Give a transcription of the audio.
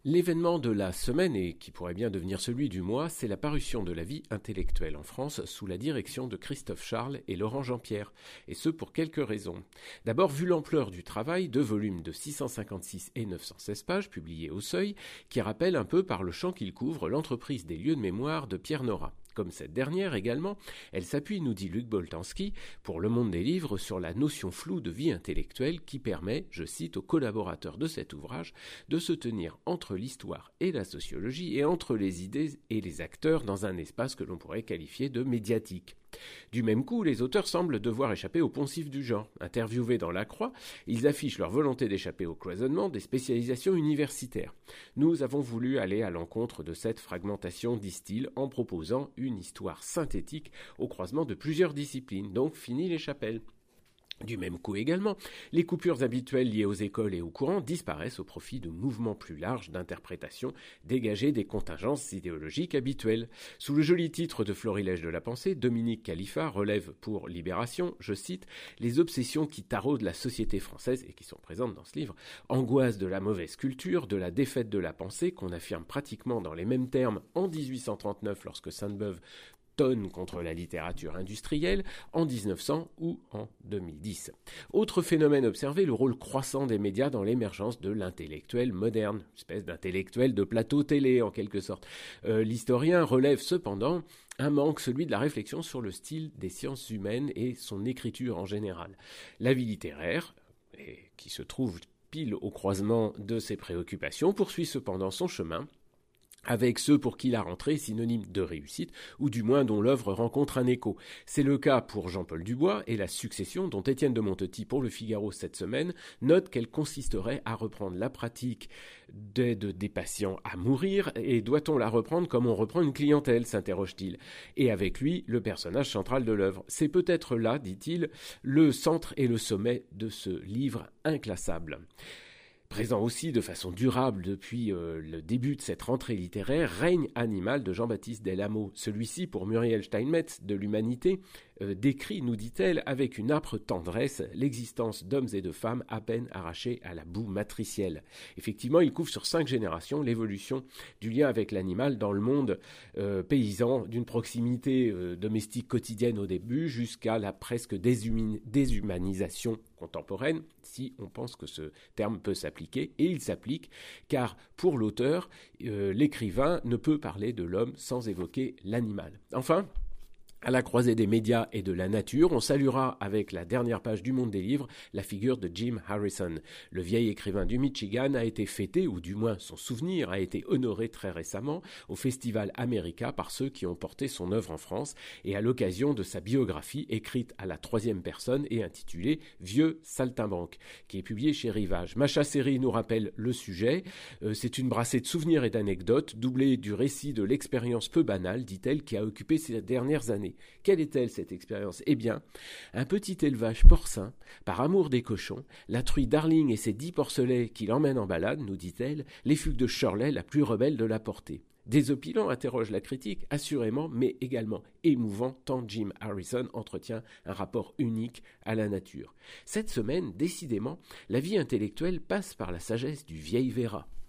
L'événement de la semaine, et qui pourrait bien devenir celui du mois, c'est la parution de la vie intellectuelle en France sous la direction de Christophe Charles et Laurent Jean-Pierre, et ce pour quelques raisons. D'abord, vu l'ampleur du travail, 2 volumes de 656 et 916 pages publiés au Seuil, qui rappellent un peu par le champ qu'il couvre l'entreprise des lieux de mémoire de Pierre Nora. Comme cette dernière également, elle s'appuie, nous dit Luc Boltanski, pour Le Monde des Livres, sur la notion floue de vie intellectuelle qui permet, je cite, aux collaborateurs de cet ouvrage de se tenir entre l'histoire et la sociologie et entre les idées et les acteurs dans un espace que l'on pourrait qualifier de médiatique. Du même coup, les auteurs semblent devoir échapper au poncif du genre. Interviewés dans La Croix, ils affichent leur volonté d'échapper au cloisonnement des spécialisations universitaires. Nous avons voulu aller à l'encontre de cette fragmentation, disent-ils, en proposant une histoire synthétique au croisement de plusieurs disciplines, donc fini les chapelles. Du même coup également, les coupures habituelles liées aux écoles et aux courants disparaissent au profit de mouvements plus larges d'interprétation dégagés des contingences idéologiques habituelles. Sous le joli titre de Florilège de la pensée, Dominique Khalifa relève pour Libération, je cite, « les obsessions qui taraudent la société française et qui sont présentes dans ce livre, angoisse de la mauvaise culture, de la défaite de la pensée qu'on affirme pratiquement dans les mêmes termes en 1839 lorsque Sainte-Beuve tonne contre la littérature industrielle, en 1900 ou en 2010. Autre phénomène observé, le rôle croissant des médias dans l'émergence de l'intellectuel moderne, espèce d'intellectuel de plateau télé en quelque sorte. L'historien relève cependant un manque, celui de la réflexion sur le style des sciences humaines et son écriture en général. La vie littéraire, qui se trouve pile au croisement de ses préoccupations, poursuit cependant son chemin, avec ceux pour qui la rentrée est synonyme de réussite, ou du moins dont l'œuvre rencontre un écho. C'est le cas pour Jean-Paul Dubois et La Succession, dont Étienne de Montetis pour Le Figaro cette semaine note qu'elle consisterait à reprendre la pratique d'aide des patients à mourir, et doit-on la reprendre comme on reprend une clientèle, s'interroge-t-il. Et avec lui, le personnage central de l'œuvre. C'est peut-être là, dit-il, le centre et le sommet de ce livre inclassable. Présent aussi de façon durable depuis le début de cette rentrée littéraire, Règne animal de Jean-Baptiste Del-Amo. Celui-ci, pour Muriel Steinmetz de l'Humanité, décrit, nous dit-elle, avec une âpre tendresse l'existence d'hommes et de femmes à peine arrachés à la boue matricielle. Effectivement, il couvre sur 5 générations l'évolution du lien avec l'animal dans le monde paysan, d'une proximité domestique quotidienne au début jusqu'à la presque déshumanisation contemporaine, si on pense que ce terme peut s'appliquer, et il s'applique, car pour l'auteur, l'écrivain ne peut parler de l'homme sans évoquer l'animal. Enfin, à la croisée des médias et de la nature, on saluera avec la dernière page du Monde des Livres la figure de Jim Harrison. Le vieil écrivain du Michigan a été fêté, ou du moins son souvenir a été honoré très récemment au Festival America par ceux qui ont porté son œuvre en France, et à l'occasion de sa biographie écrite à la 3e personne et intitulée Vieux Saltimbanque, qui est publiée chez Rivage. Macha Seri nous rappelle le sujet. C'est une brassée de souvenirs et d'anecdotes, doublée du récit de l'expérience peu banale, dit-elle, qui a occupé ces dernières années. Quelle est-elle cette expérience ? Eh bien, un petit élevage porcin, par amour des cochons, la truie Darling et ses 10 porcelets qui l'emmènent en balade, nous dit-elle, les fugues de Shirley, la plus rebelle de la portée. Désopilant, interroge la critique, assurément, mais également émouvant, tant Jim Harrison entretient un rapport unique à la nature. Cette semaine, décidément, la vie intellectuelle passe par la sagesse du vieil Véra.